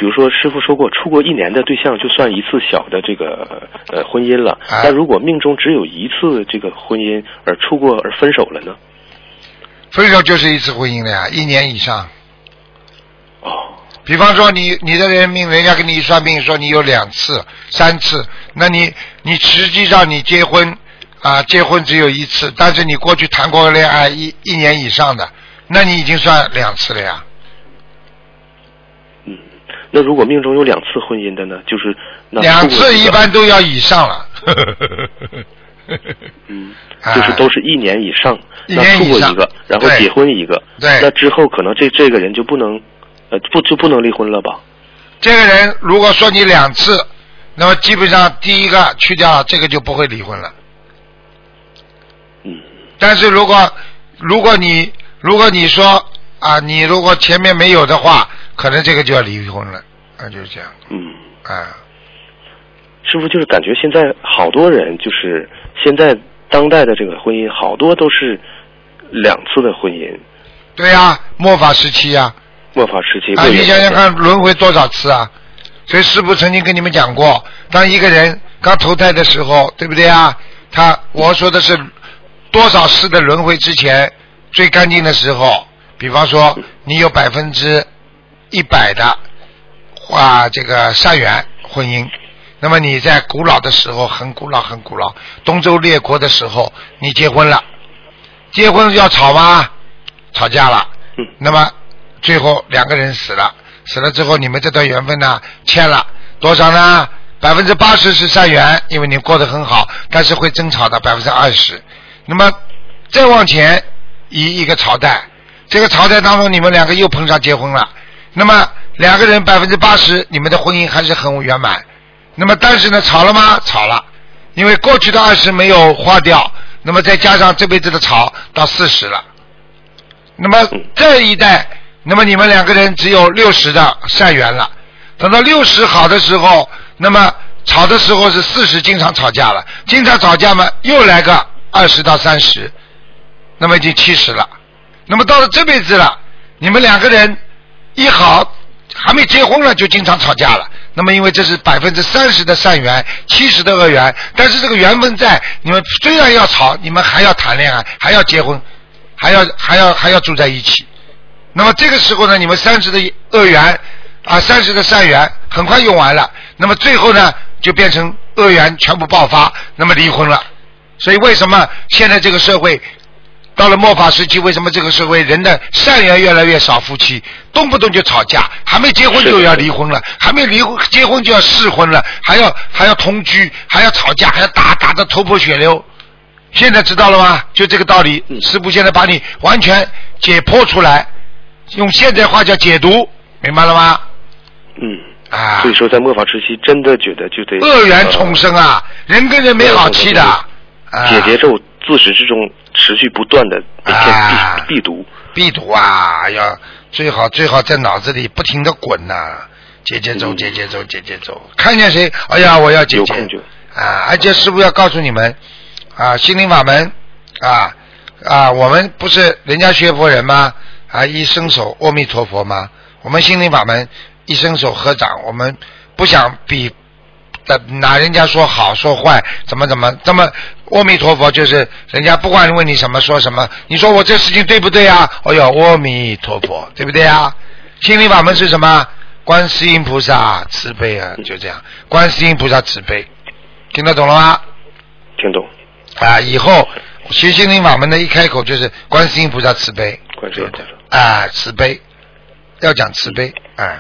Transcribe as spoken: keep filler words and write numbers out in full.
比如说师傅说过，处过一年的对象就算一次小的这个呃婚姻了。 啊、 那如果命中只有一次这个婚姻而处过而分手了呢？ 分手就是一次婚姻了呀，一年以上。 哦。 比方说你你的人命，人家给你一算命说你有两次、三次，那你你实际上你结婚啊，结婚只有一次，但是你过去谈过恋爱一一年以上的，那你已经算两次了呀。 嗯，那如果命中有两次婚姻的呢？就是那两次一般都要以上了。 嗯，就是都是一年以上， 一年以上， 那处过一个，然后结婚一个， 对， 那之后可能这这个人就不能。呃，不就不能离婚了吧？ 这个人如果说你两次，那么基本上第一个去掉，这个就不会离婚了。 嗯。 但是如果如果你如果你说啊，你如果前面没有的话，可能这个就要离婚了，啊，就是这样。 嗯。 啊。 师傅，就是感觉现在好多人，就是现在当代的这个婚姻，好多都是两次的婚姻。 对呀、啊，末法时期呀、啊。 末法时期啊，你想想看，轮回多少次啊？所以师父曾经跟你们讲过，当一个人刚投胎的时候，对不对啊？他我说的是多少世的轮回之前最干净的时候，比方说你有百分之一百的啊这个善缘婚姻，那么你在古老的时候，很古老很古老，东周列国的时候，你结婚了，结婚要吵吗？吵架了， 嗯， 那么。最后两个人死了，死了之后你们这段缘分呢欠了多少呢？百分之八十是善缘，因为你过得很好，但是会争吵的百分之二十。那么再往前移一个朝代，这个朝代当中你们两个又碰上结婚了，那么两个人百分之八十，你们的婚姻还是很圆满。那么但是呢，吵了吗？吵了，因为过去的二十没有花掉，那么再加上这辈子的吵到四十了。那么这一代。那么你们两个人只有六十的善缘了，等到六十好的时候，那么吵的时候是四十，经常吵架了，经常吵架嘛，又来个二十到三十，那么已经七十了。那么到了这辈子了，你们两个人一好还没结婚了就经常吵架了。那么因为这是百分之三十的善缘，七十的恶缘，但是这个缘分在，你们虽然要吵，你们还要谈恋爱，还要结婚，还要还要还要住在一起。那么这个时候呢，你们三十的恶缘啊，三十的善缘很快用完了，那么最后呢就变成恶缘全部爆发，那么离婚了。所以为什么现在这个社会到了末法时期，为什么这个社会人的善缘越来越少，夫妻动不动就吵架，还没结婚就要离婚了，还没离婚结婚就要试婚了，还要还要同居，还要吵架，还要打打得头破血流。现在知道了吗？就这个道理，师父现在把你完全解剖出来，用现在话叫解读，明白了吗？ 嗯啊， 所以说在末法时期，真的觉得就得恶缘重生啊，呃、人跟人没好气的。 啊、解结咒自始至终持续不断的每天必、啊、必读， 必读啊！要最好最好在脑子里不停的滚呐、啊，解结咒，解结咒，解结咒。看见谁，哎呀，我要解结啊！而且师父要告诉你们啊，心灵法门啊啊，我们不是人家学佛人吗？啊，一伸手阿弥陀佛吗？我们心灵法门一伸手合掌，我们不想比拿人家说好说坏怎么怎么，这么阿弥陀佛就是人家不管问你什么说什么，你说我这事情对不对啊？哦哟，阿弥陀佛，对不对啊？心灵法门是什么？观世音菩萨慈悲啊，就这样，观世音菩萨慈悲，听得懂了吗？ 听懂。 啊，以后学心灵法门的一开口就是观世音菩萨慈悲， 观世音菩萨啊，慈悲，要讲慈悲啊。